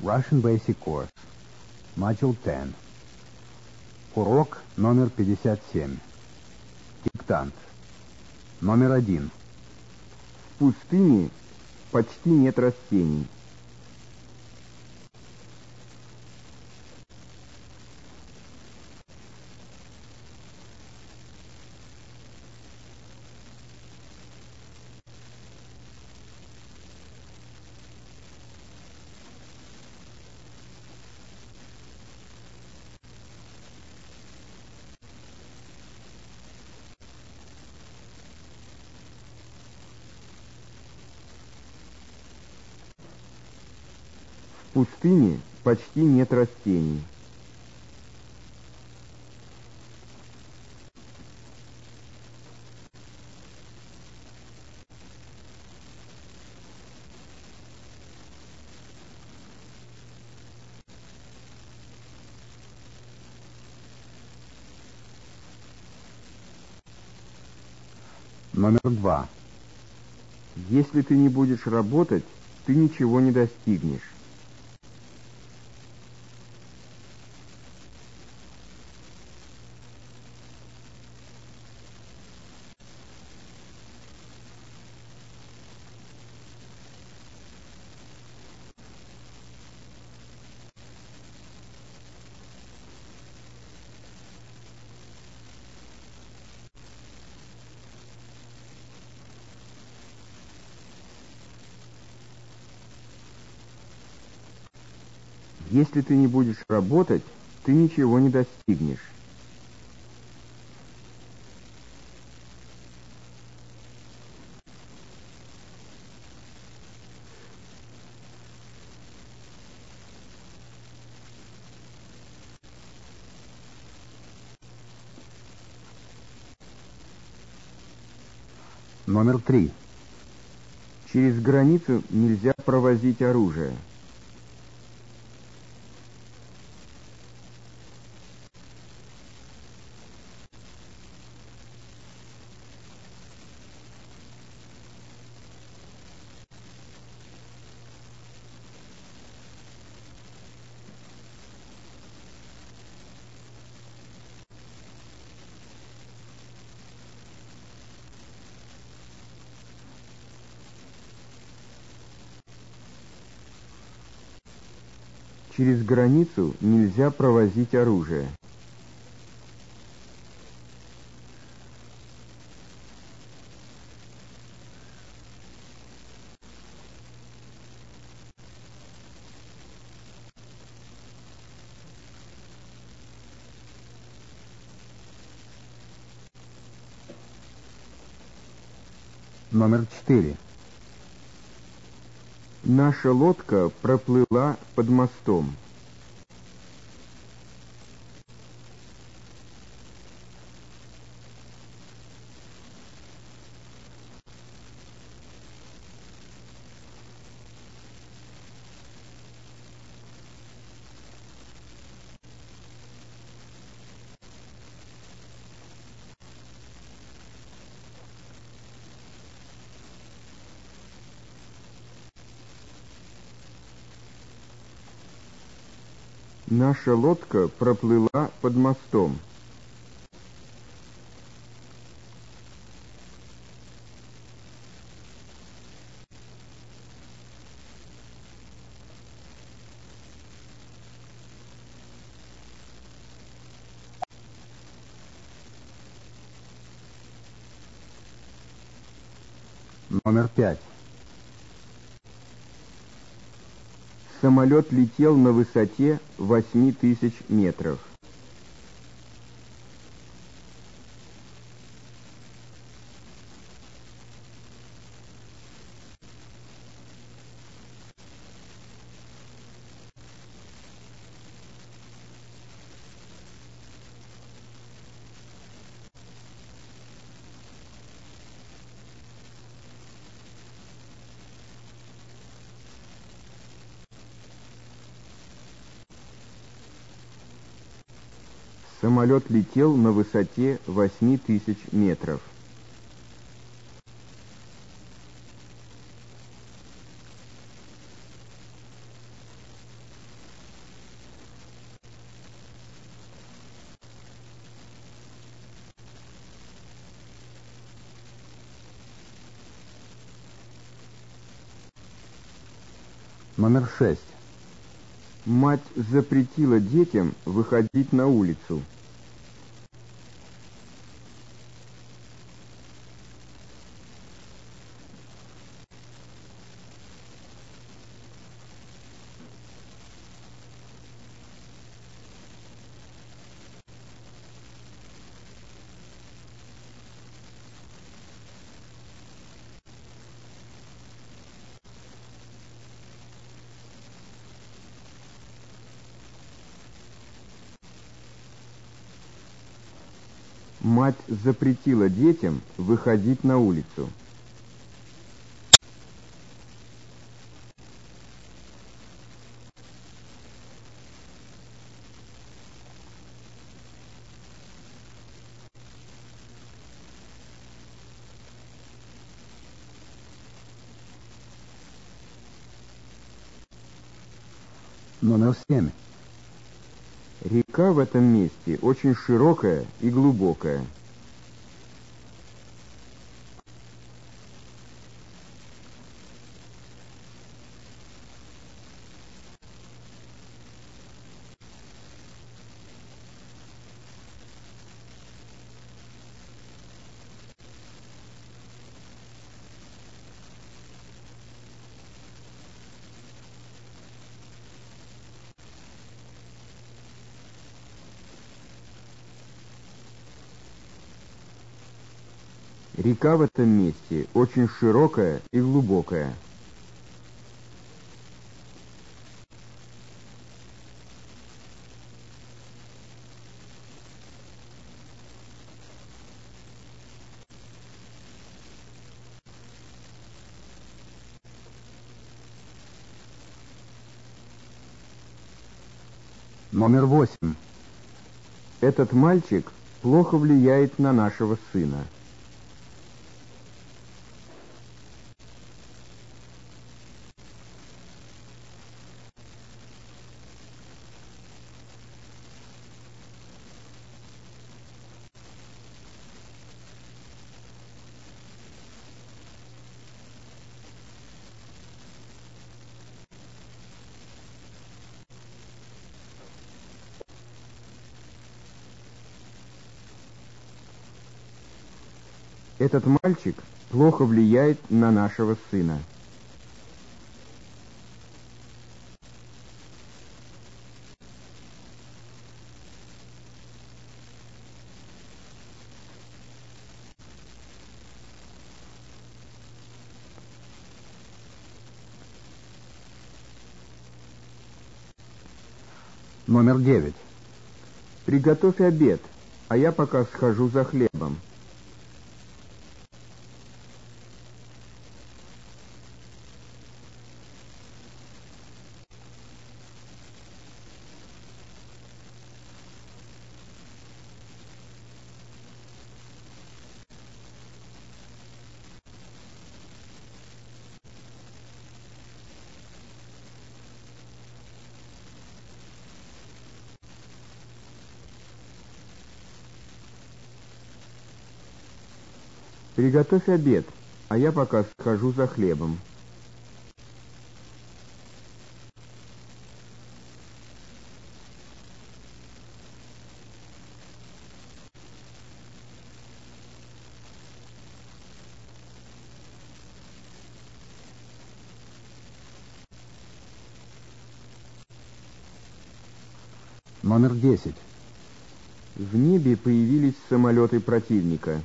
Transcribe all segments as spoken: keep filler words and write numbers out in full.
Russian Basic Course, Module ten. Урок номер пятьдесят семь. Диктант. Номер один. В пустыне почти нет растений. В пустыне почти нет растений. Номер два. Если ты не будешь работать, ты ничего не достигнешь. Если ты не будешь работать, ты ничего не достигнешь. Номер три. Через границу нельзя провозить оружие. Через границу нельзя провозить оружие. Номер четыре. Наша лодка проплыла под мостом. Наша лодка проплыла под мостом. Номер пять. Самолет летел на высоте восьми тысяч метров. Самолет летел на высоте восьми тысяч метров. Номер шесть. Мать запретила детям выходить на улицу. Мать запретила детям выходить на улицу. Номер семь. Река в этом месте очень широкая и глубокая. Река в этом месте очень широкая и глубокая. Номер восемь. Этот мальчик плохо влияет на нашего сына. Этот мальчик плохо влияет на нашего сына. Номер девять. Приготовь обед, а я пока схожу за хлебом. Приготовь обед, а я пока схожу за хлебом. Номер десять. В небе появились самолеты противника.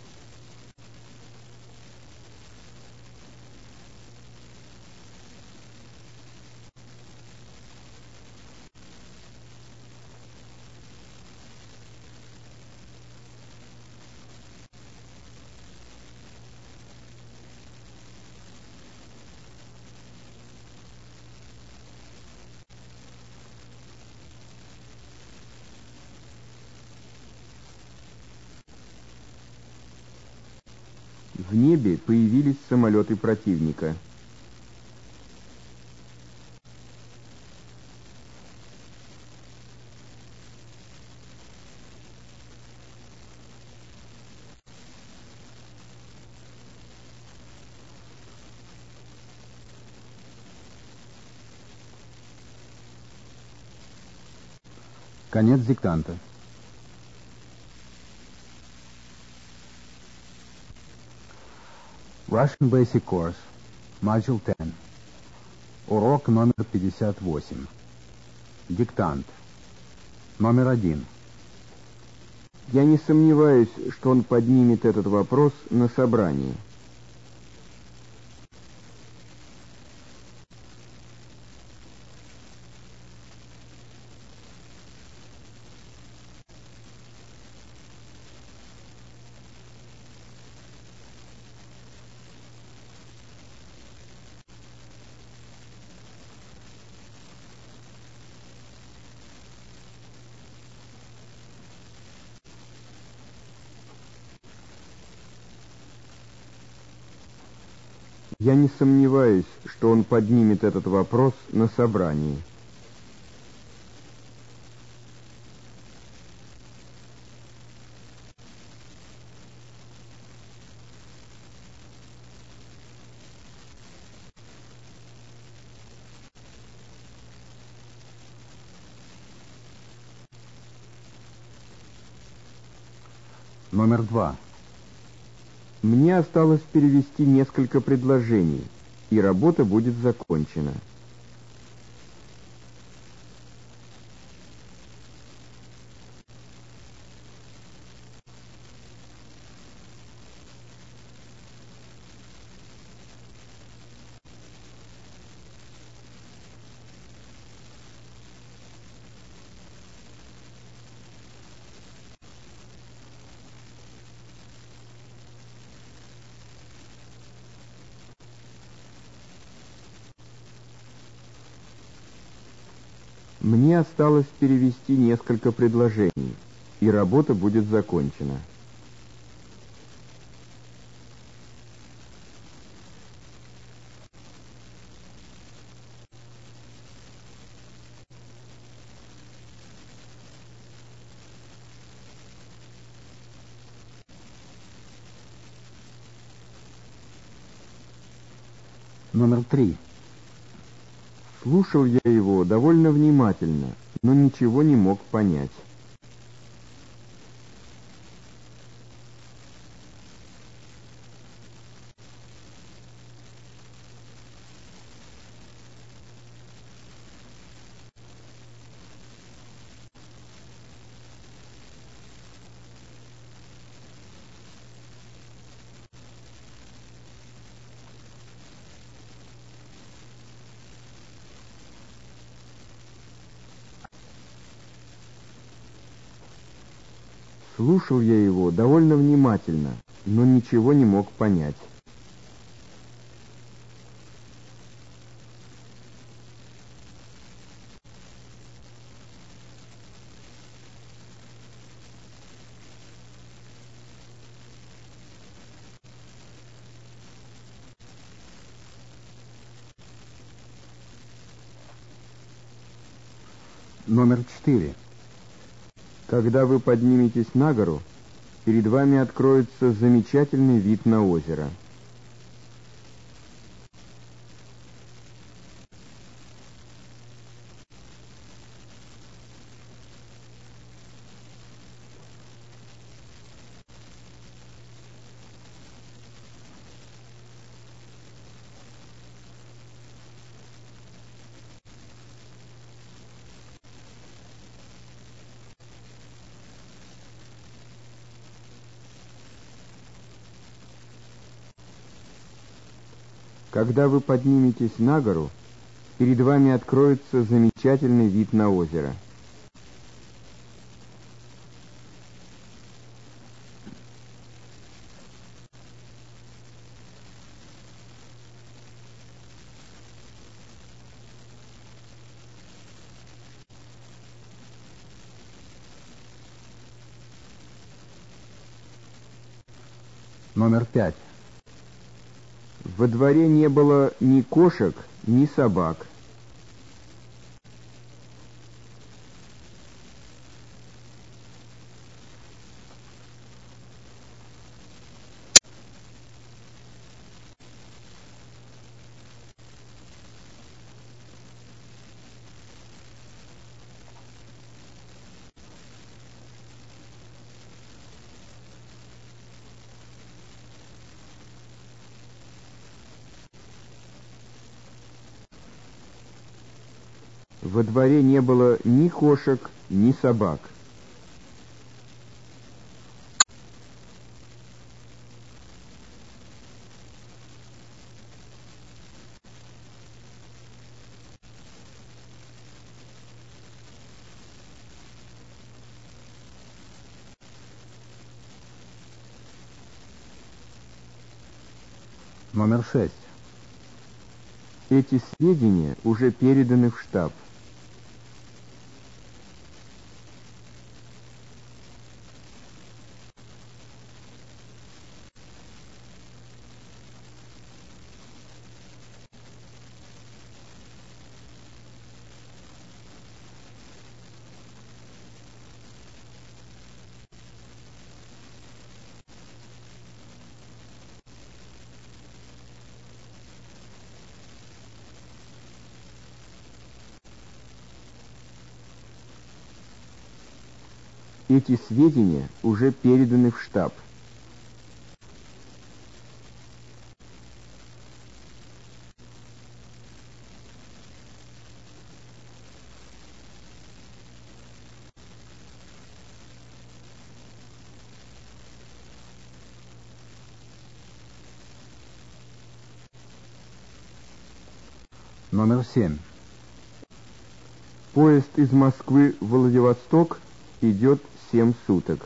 В небе появились самолеты противника. Конец диктанта. Russian Basic Course, Module десять. Урок номер пятьдесят восемь. Диктант. Номер один. Я не сомневаюсь, что он поднимет этот вопрос на собрании. Я не сомневаюсь, что он поднимет этот вопрос на собрании. Номер два. Мне осталось перевести несколько предложений, и работа будет закончена. Мне осталось перевести несколько предложений, и работа будет закончена. Номер три. Слушал я его довольно внимательно, но ничего не мог понять. Слушал я его довольно внимательно, но ничего не мог понять. Номер четыре. Когда вы подниметесь на гору, перед вами откроется замечательный вид на озеро. Когда вы подниметесь на гору, перед вами откроется замечательный вид на озеро. Номер пять. Во дворе не было ни кошек, ни собак. Во дворе не было ни кошек, ни собак. Номер шесть. Эти сведения уже переданы в штаб. Эти сведения уже переданы в штаб. Номер семь. Поезд из Москвы в Владивосток идет семь суток.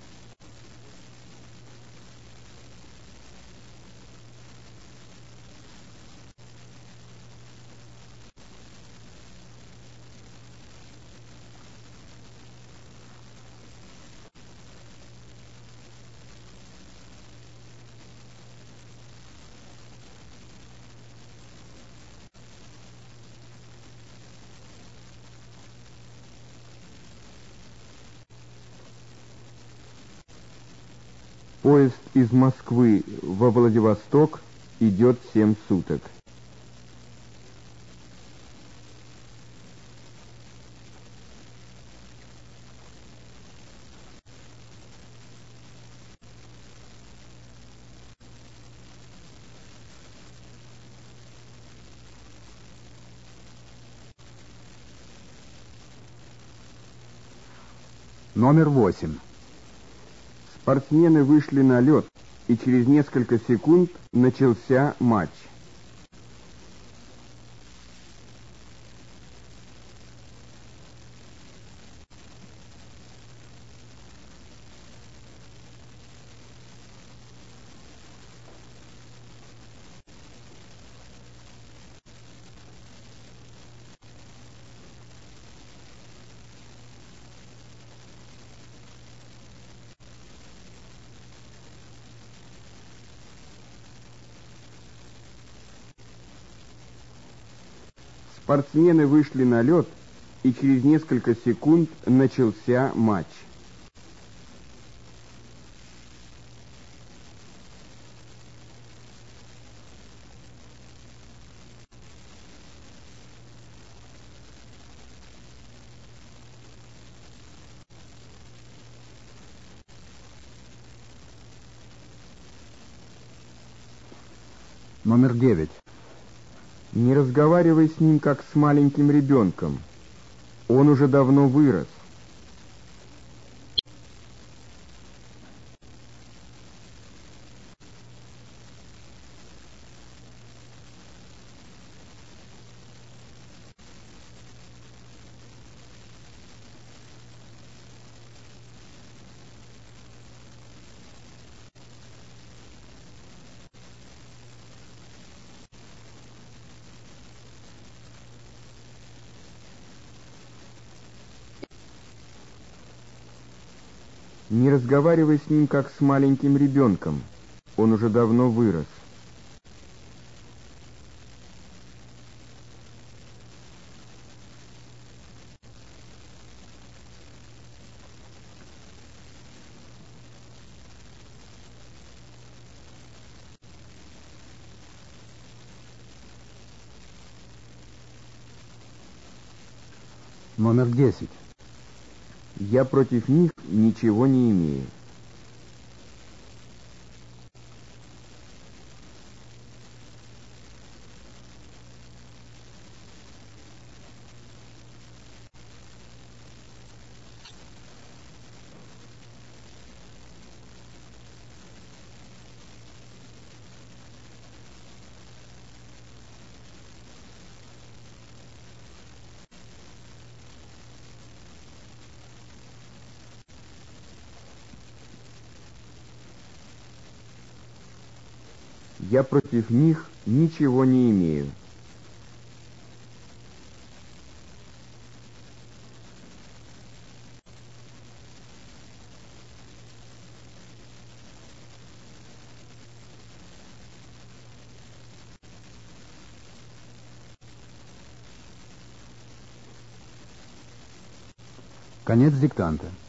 Поезд из Москвы во Владивосток идет семь суток. Номер восемь. Спортсмены вышли на лед, и через несколько секунд начался матч. Спортсмены вышли на лед, и через несколько секунд начался матч. Номер девять. Не разговаривай с ним, как с маленьким ребенком. Он уже давно вырос. Не разговаривай с ним, как с маленьким ребенком. Он уже давно вырос. Номер десять. Я против них ничего не имею. Я против них ничего не имею. Конец диктанта.